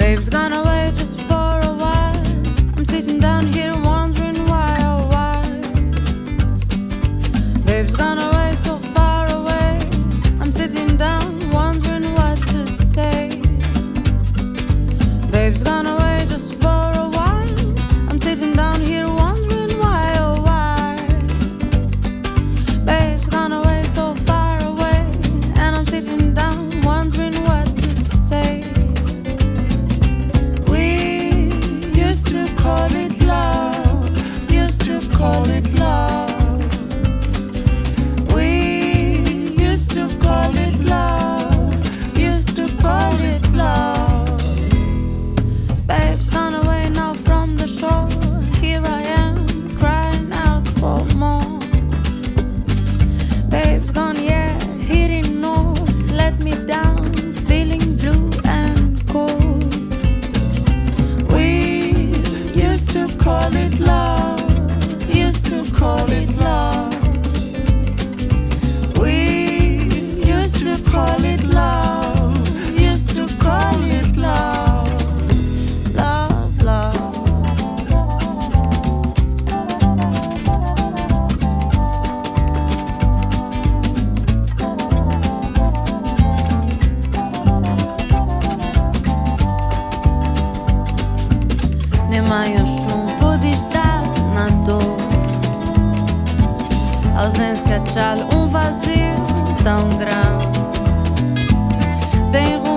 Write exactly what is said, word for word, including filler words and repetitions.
Babe's gone away just for a while. I'm sitting down here wondering why, oh why. Babe's gone away so far away. I'm sitting down wondering what to say. Babe's gone away just for a while. I'm sitting down here wondering why, oh why. Babe's gone away so far away, and I'm sitting down wondering what to say. We used to call it love, used to call it love. We used to call it love, used to call it love. Babe's gone away now from the shore. Here I am crying out for more. Babe's gone, yeah, heading north. Let me down, feeling blue and cold. We used to call it love, used to call it love. We used to call it love, used to call it love. Love, love. Nem mai oshun podish dar na dor. Ausência tchal, um vazio tão grande. Sem